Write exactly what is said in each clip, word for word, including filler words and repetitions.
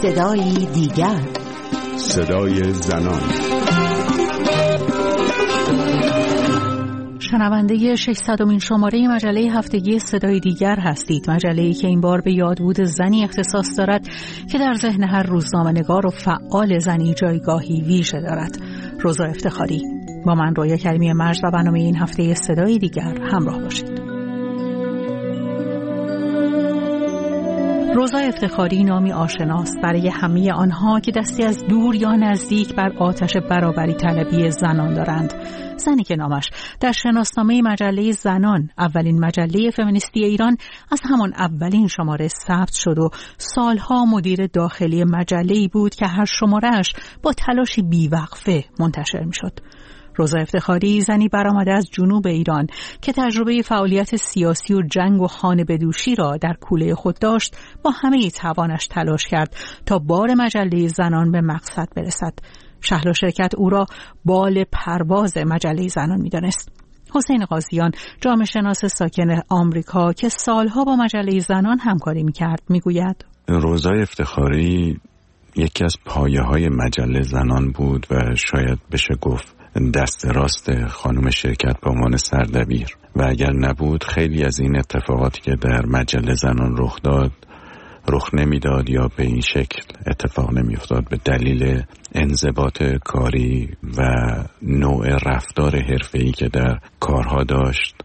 صدای دیگر، صدای زنان. شنونده ششصدمین شماره مجله هفتگی صدای دیگر هستید. مجله‌ای که این بار به یادبود زنی اختصاص دارد که در ذهن هر روزنامه‌نگار و فعال زنی جایگاهی ویژه دارد. روزا افتخاری. با من رویا کریمی مرز و برنامه این هفته صدای دیگر همراه باشید. روزا افتخاری نامی آشناست برای همه آنها که دستی از دور یا نزدیک بر آتش برابری طلبی زنان دارند. زنی که نامش در شناسنامه مجله زنان، اولین مجله فمینیستی ایران، از همان اولین شماره ثبت شد و سالها مدیر داخلی مجله‌ای بود که هر شماره‌اش با تلاشی بیوقفه منتشر می‌شد. روزا افتخاری زنی برآمده از جنوب ایران که تجربه فعالیت سیاسی و جنگ و خانه بدوشی را در کوله خود داشت، با همه توانش تلاش کرد تا بار مجله زنان به مقصد برسد. شهلا شرکت او را بال پرواز مجله زنان می‌دانست. حسین قاضیان، جامعه شناس ساکن آمریکا که سالها با مجله زنان همکاری می‌کرد، می‌گوید روزا افتخاری یکی از پایه‌های مجله زنان بود و شاید بشه گفت دست راست خانم شرکت به عنوان سردبیر، و اگر نبود خیلی از این اتفاقاتی که در مجله زنان رخ داد رخ نمیداد یا به این شکل اتفاق نمیافتاد، به دلیل انضباط کاری و نوع رفتار حرفه‌ای که در کارها داشت.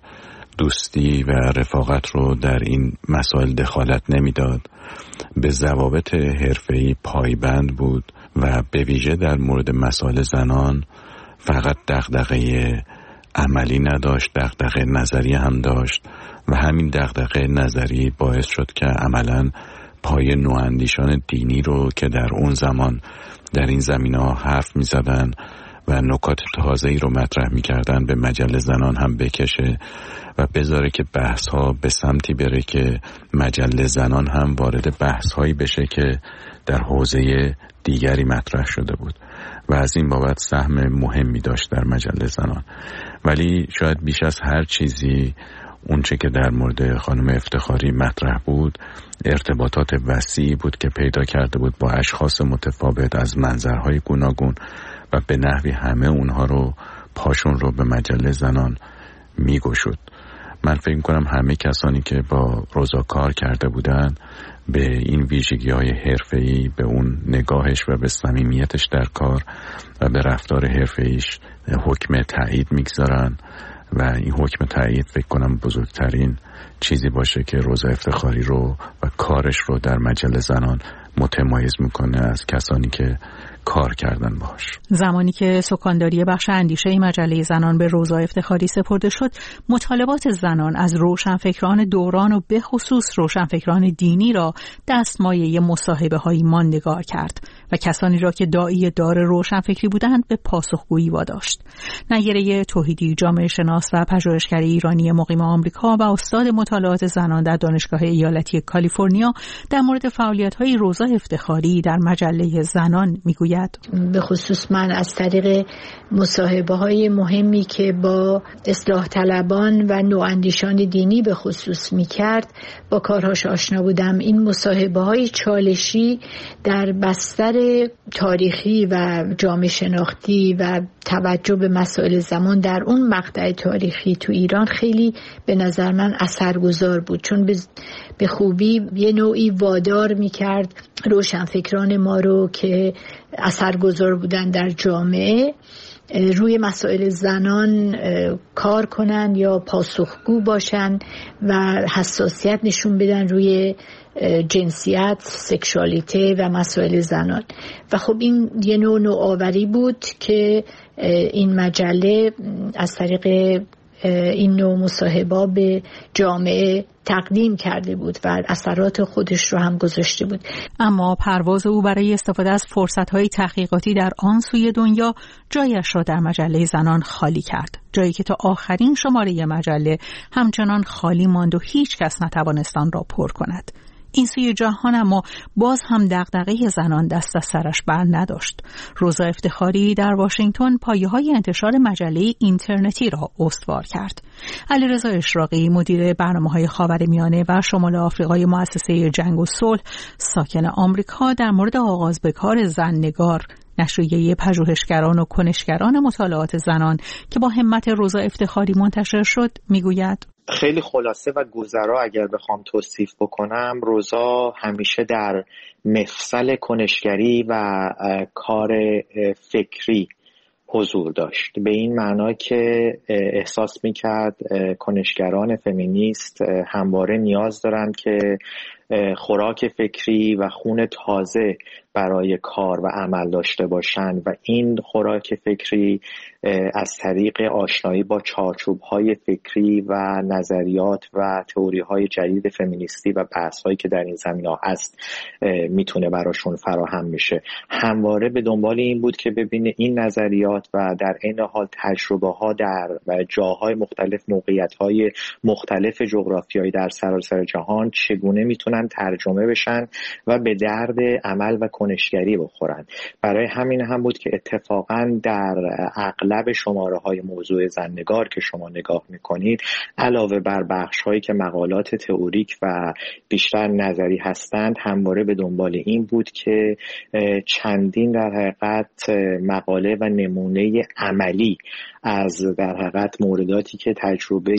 دوستی و رفاقت رو در این مسائل دخالت نمیداد، به ضوابط حرفه‌ای پایبند بود و به ویژه در مورد مسائل زنان فقط دغدغه عملی نداشت، دغدغه نظری هم داشت و همین دغدغه نظری باعث شد که عملاً پای نواندیشان دینی رو که در اون زمان در این زمینه‌ها حرف می‌زدن و نکات تازه‌ای رو مطرح می‌کردن به مجله زنان هم بکشه و بذاره که بحث‌ها به سمتی بره که مجله زنان هم وارد بحث‌هایی بشه که در حوزه دیگری مطرح شده بود و از این بابت سهم مهمی داشت در مجله زنان. ولی شاید بیش از هر چیزی اونچه که در مورد خانم افتخاری مطرح بود ارتباطات وسیعی بود که پیدا کرده بود با اشخاص متفاوت از منظرهای گوناگون و به نحوی همه اونها رو پاشون رو به مجله زنان میگشود. من فکر می‌کنم همه کسانی که با روزا کار کرده بودن به این ویژگی‌های حرفه‌ای، به اون نگاهش و به صمیمیتش در کار و به رفتار حرفه‌ایش حکم تایید می‌گذارن و این حکم تایید فکر کنم بزرگترین چیزی باشه که روزا افتخاری رو و کارش رو در مجله زنان متمایز میکنه از کسانی که کار کردن باش. زمانی که سکانداری بخش اندیشه مجله زنان به روزا افتخاری سپرده شد، مطالبات زنان از روشنفکران دوران و به خصوص روشنفکران دینی را دستمایه مصاحبه‌های ماندگار کرد و کسانی را که داعی دار روشنفکری بودند به پاسخگویی واداشت. نیره توحیدی، جامعه شناس و پژوهشگر ایرانی مقیم آمریکا و استاد مطالعات زنان در دانشگاه ایالتی کالیفرنیا، در مورد فعالیت‌های روزا افتخاری در مجله زنان میگوید: به خصوص من از طریق مصاحبه‌های مهمی که با اصلاح طلبان و نواندیشان دینی به خصوص می‌کرد با کارهاش آشنا بودم. این مصاحبه‌های چالشی در بستر تاریخی و جامعه شناختی و توجه به مسائل زمان در اون مقطع تاریخی تو ایران خیلی به نظر من اثرگذار بود، چون به خوبی یه نوعی وادار می‌کرد روشنفکران ما رو که اثرگذار بودن در جامعه روی مسائل زنان کار کنن یا پاسخگو باشن و حساسیت نشون بدن روی جنسیت، سکشوالیته و مسائل زنان. و خب این یه نوع نوآوری بود که این مجله از طریق این نوع مصاحبه به جامعه تقدیم کرده بود و اثرات خودش رو هم گذاشته بود. اما پرواز او برای استفاده از فرصت‌های تحقیقاتی در آن سوی دنیا جایش را در مجله زنان خالی کرد، جایی که تا آخرین شماره مجله همچنان خالی ماند و هیچ کس نتوانست آن را پر کند. این سوی جهان اما باز هم دغدغه زنان دست از سرش بر نداشت. روزا افتخاری در واشنگتن پایه‌های انتشار مجله اینترنتی را استوار کرد. علیرضا اشراقی مدیر برنامه‌های خاورمیانه و شمال آفریقای مؤسسه جنگ و صلح ساکن آمریکا در مورد آغاز به کار زن‌نگار، نشریه پژوهشگران و کنشگران مطالعات زنان که با همت روزا افتخاری منتشر شد میگوید: خیلی خلاصه و گذرا اگر بخوام توصیف بکنم، روزا همیشه در مفصل کنشگری و کار فکری حضور داشت، به این معنا که احساس میکرد کنشگران فمینیست همواره نیاز دارند که خوراک فکری و خون تازه برای کار و عمل داشته باشند و این خوراک فکری از طریق آشنایی با چارچوب‌های فکری و نظریات و تئوری‌های جدید فمینیستی و بحث‌هایی که در این زمینه هست میتونه براشون فراهم میشه. همواره به دنبال این بود که ببینه این نظریات و در عین حال تجربه‌ها در جاهای مختلف، موقعیت‌های مختلف جغرافیایی در سراسر جهان چگونه میتونن ترجمه بشن و به درد عمل و کنشگری بخورن. برای همین هم بود که اتفاقاً در اغلب شماره‌های موضوع زن‌نگار که شما نگاه می‌کنید، علاوه بر بخش‌هایی که مقالات تئوریک و بیشتر نظری هستند، همواره به دنبال این بود که چندین در حقیقت مقاله و نمونه عملی از در حقیقت مورداتی که تجربه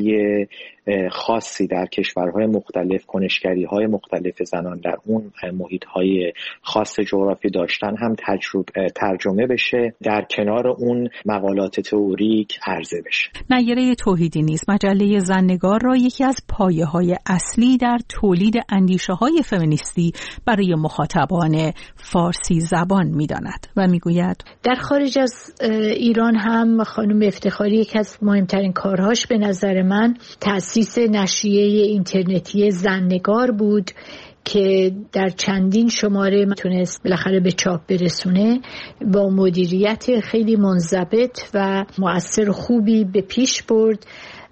خاصی در کشورهای مختلف، کنشگری‌های مختلف زنان در اون محیط‌های خاص جغرافی داشتن هم تجربه ترجمه بشه، در کنار اون مقالات تئوریک عرضه بشه. نیره توحیدی نیز مجله زن‌نگار را یکی از پایه‌های اصلی در تولید اندیشه‌های فمینیستی برای مخاطبان فارسی زبان می‌داند و می‌گوید: در خارج از ایران هم خانم افتخاری یکی از مهمترین کارهاش به نظر من تأسیس نشریه اینترنتی زن‌نگار بود که در چندین شماره تونست بالاخره به چاپ برسونه، با مدیریت خیلی منضبط و مؤثر خوبی به پیش برد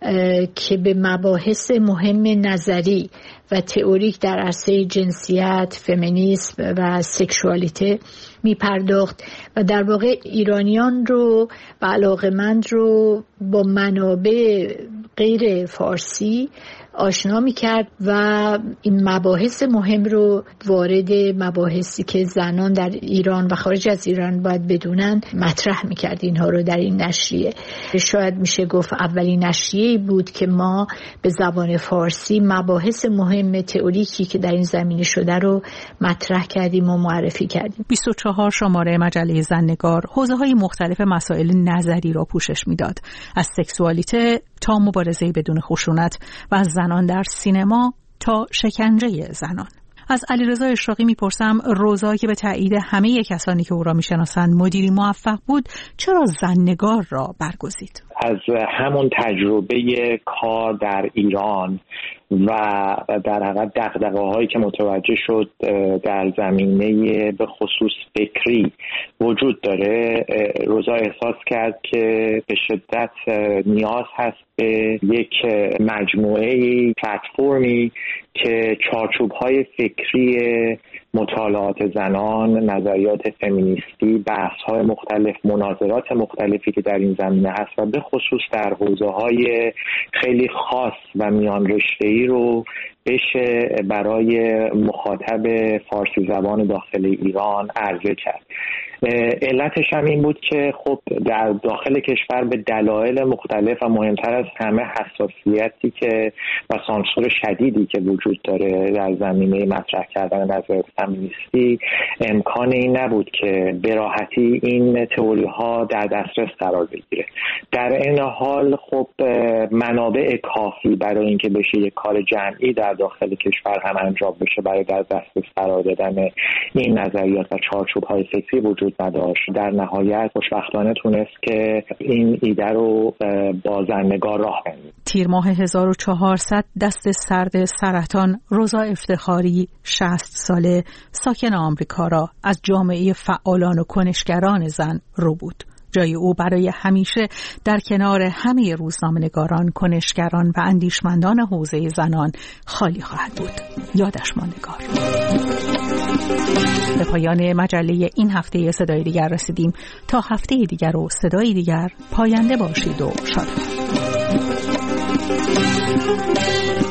که به مباحث مهم نظری و تئوریک در عرصه جنسیت، فمینیسم و سکشوالیته می پرداخت و در واقع ایرانیان رو و علاقمند رو با منابع غیر فارسی آشنا می کرد و این مباحث مهم رو وارد مباحثی که زنان در ایران و خارج از ایران باید بدونن مطرح می کرد اینها رو در این نشریه. شاید میشه گفت اولین نشریه‌ای بود که ما به زبان فارسی مباحث مهم تئوریکی که در این زمینه شده رو مطرح کردیم و معرفی کردیم. بیست و چهار شماره مجله زن‌نگار حوزه‌های مختلف مسائل نظری را پوشش میداد، از سکسوالیته تا مبارزه بدون خشونت و از زنان در سینما تا شکنجه زنان. از علیرضا اشراقی میپرسم روزا که به تایید همه کسانی که او را میشناسند مدیری موفق بود، چرا زن‌نگار را برگزید؟ از همون تجربه کار در ایران و در حقیقت دغدغه‌هایی که متوجه شد در زمینه به خصوص فکری وجود داره، روزا احساس کرد که به شدت نیاز هست به یک مجموعه پلتفرمی که چارچوب‌های فکری مطالعات زنان، نظریات فمینیستی، بحث‌های مختلف، مناظرات مختلفی که در این زمینه هست و به خصوص در حوزه‌های خیلی خاص و میان رشته‌ای رو بشه برای مخاطب فارسی زبان داخل ایران عرضه کرد. علتش هم این بود که خب در داخل کشور به دلایل مختلف و مهمتر از همه حساسیتی که و سانسور شدیدی که وجود داره در زمینه مطرح کردن نظریات فمینیستی، امکان این نبود که به راحتی این تئوری ها در دسترس قرار بگیره. در این حال خب منابع کافی برای اینکه بشه یک کار جمعی در داخل کشور هم انجام بشه برای در دسترس قرار دادن این نظریات و چارچوب‌های فکری وجود نداشت. در نهایت خوشبختانه تونست که این ایده رو با زن‌نگار راه بندازه. تیر ماه هزار و چهارصد دست سرد سرطان روزا افتخاری شصت ساله ساکن آمریکا را از جامعه فعالان و کنشگران زن رو بود. جای او برای همیشه در کنار همه روزنامه‌نگاران، کنشگران و اندیشمندان حوزه زنان خالی خواهد بود. یادش ماندگار. به پایان مجله این هفته صدای دیگر رسیدیم. تا هفته دیگر و صدای دیگر، پاینده باشید و شاد باشید.